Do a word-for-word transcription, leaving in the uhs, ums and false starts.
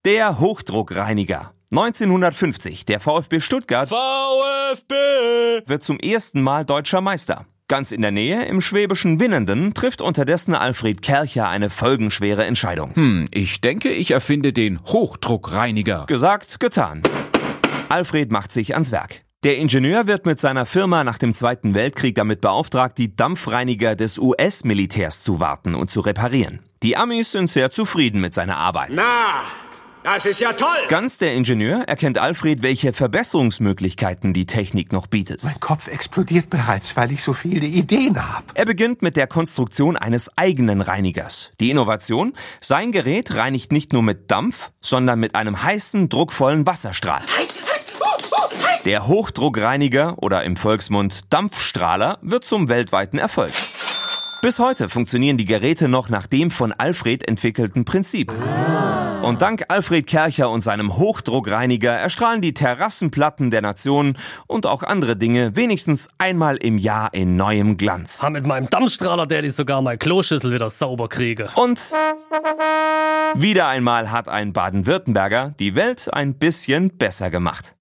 Der Hochdruckreiniger. neunzehnhundertfünfzig, der VfB Stuttgart VfB wird zum ersten Mal deutscher Meister. Ganz in der Nähe, im schwäbischen Winnenden, trifft unterdessen Alfred Kercher eine folgenschwere Entscheidung. Hm, ich denke, ich erfinde den Hochdruckreiniger. Gesagt, getan. Alfred macht sich ans Werk. Der Ingenieur wird mit seiner Firma nach dem Zweiten Weltkrieg damit beauftragt, die Dampfreiniger des U S-Militärs zu warten und zu reparieren. Die Amis sind sehr zufrieden mit seiner Arbeit. Na, das ist ja toll. Ganz der Ingenieur erkennt Alfred, welche Verbesserungsmöglichkeiten die Technik noch bietet. Mein Kopf explodiert bereits, weil ich so viele Ideen habe. Er beginnt mit der Konstruktion eines eigenen Reinigers. Die Innovation? Sein Gerät reinigt nicht nur mit Dampf, sondern mit einem heißen, druckvollen Wasserstrahl. Der Hochdruckreiniger oder im Volksmund Dampfstrahler wird zum weltweiten Erfolg. Bis heute funktionieren die Geräte noch nach dem von Alfred entwickelten Prinzip. Und dank Alfred Kercher und seinem Hochdruckreiniger erstrahlen die Terrassenplatten der Nation und auch andere Dinge wenigstens einmal im Jahr in neuem Glanz. Ha, mit meinem Dampfstrahler, der ich sogar meine Kloschüssel wieder sauber kriege. Und wieder einmal hat ein Baden-Württemberger die Welt ein bisschen besser gemacht.